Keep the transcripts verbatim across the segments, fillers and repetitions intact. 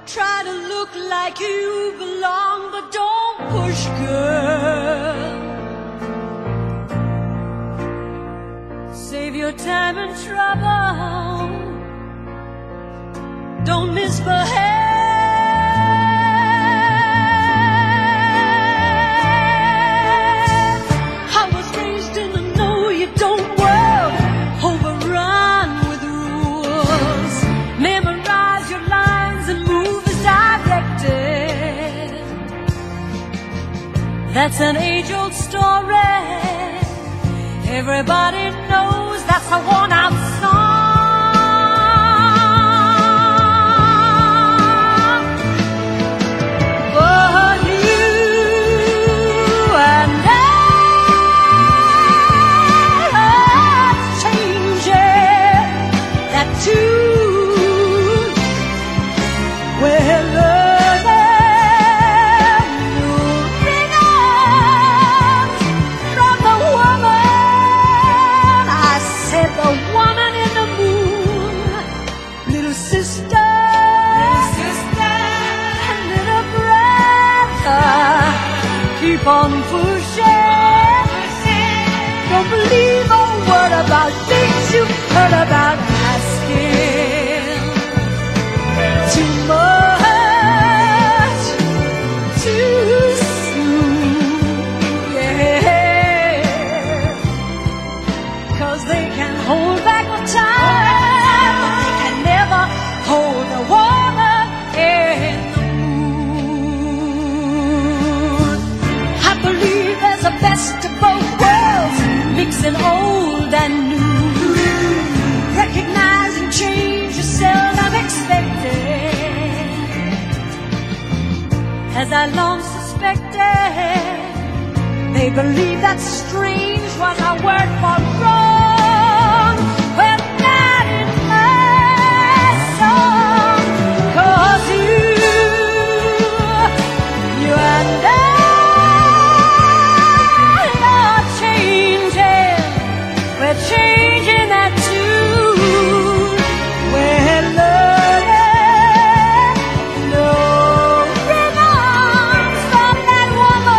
Try to look like you belong, but don't push, girl. Save your time and trouble. Don't misbehave. I was raised in a know-you-don't world, overrun with rules. Memorize your lines and move as directed. That's an age-old story. Everybody knows that's a worn-out song. But you and I are changing that tune. We're learning new rhythms from the woman. I said the woman in the moon, little sister, little sister, and little brother. Keep on pushing. Don't believe a word about things you've heard about asking. Too much, too soon, yeah. 'Cause they can hold back the time, but they can never hold the woman in the moon. I believe there's a best of both worlds, mixing old and new. Recognizing change is seldom expected, as I long suspected. They believe that strange was a word for wrong. Well, that is my song. 'Cause you, you and I are changing. We're changing that tune. We're learning no rhythms from that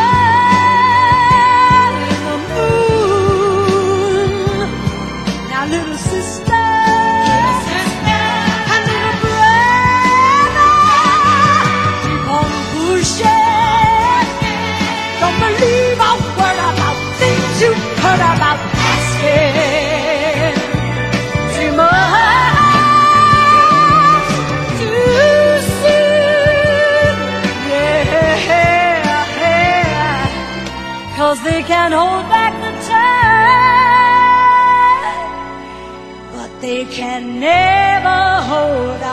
woman in the moon. Now, little sister, little sister, and little brother, keep on pushing. Don't believe a word about things you heard about asking. Too much, too soon, yeah. 'Cause they can hold back the time, but they can never hold